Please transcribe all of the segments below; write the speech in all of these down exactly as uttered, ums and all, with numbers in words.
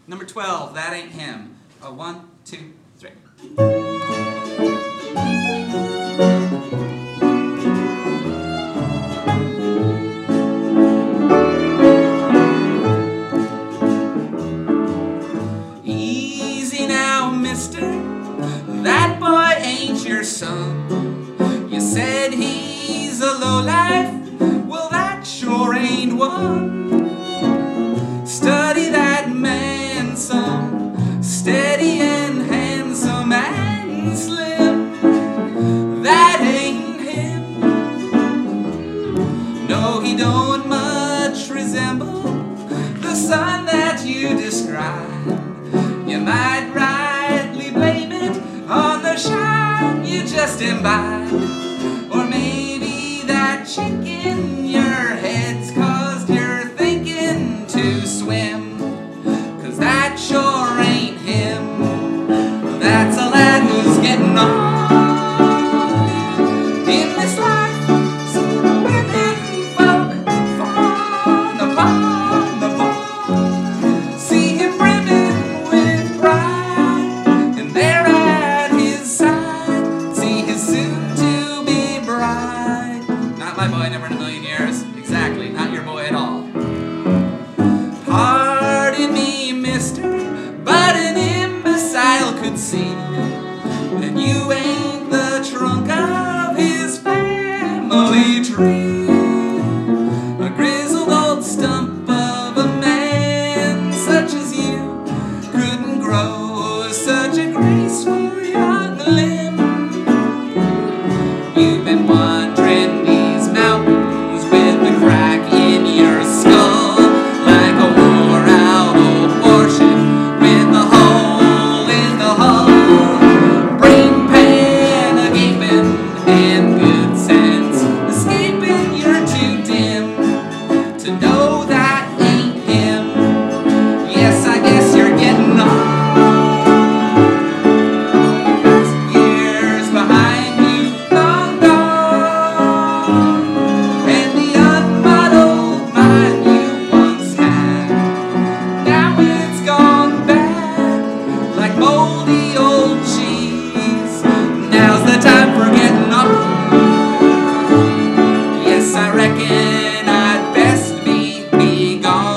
Number twelve, That Ain't Him. Uh, one, two, three. Easy now, mister, that boy ain't your son. You said he's a lowlife, well that sure ain't one. Study that man some, steady and handsome and slim. That ain't him. No, he don't much resemble the son that you describe. You might rightly blame it on the shine you just imbibed. Or maybe that chick in your head's caused your thinking to swim. Cause that sure ain't him. That's a lad who's getting on in this life. See the women folk fawn upon the ball. See him brimming with pride, and they're at his side. See his soon-to-be bride. Not my boy, never in a million years. Exactly, not your boy at all. Pardon me, mister, but an imbecile could see that you ain't the trunk of his family tree. A grizzled old stump of a man such as you couldn't grow such a graceful young limb. You've been wandering these mountains with a crack in your skull, like a wore-out old warship with a hole in the hull. Brain pan a-gaping and good sense escaping. You're too dim to know that ain't him. Yes, I guess you're getting on. Years behind you, long gone, and the unmodeled mind you once had, now it's gone bad, like moldy old cheese. Now's the time for getting up. Yes, I reckon I'd best be, be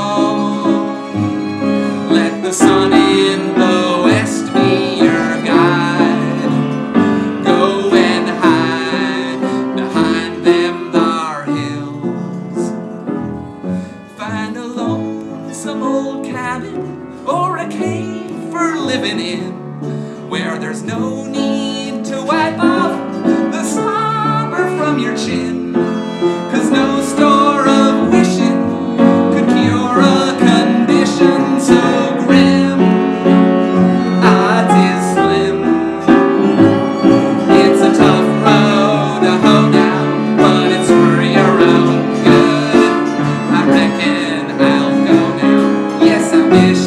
gone. Let the sun in the west be your guide. Go and hide behind them thar hills. Find a lonesome old cabin or a cave for living in, where there's no need to wipe off the slobber from your chin. Cause no store of wishing could cure a condition so grim. Odds is slim. It's a tough road to hoe down, but it's for your own good. I reckon I'll go now. Yes, I wish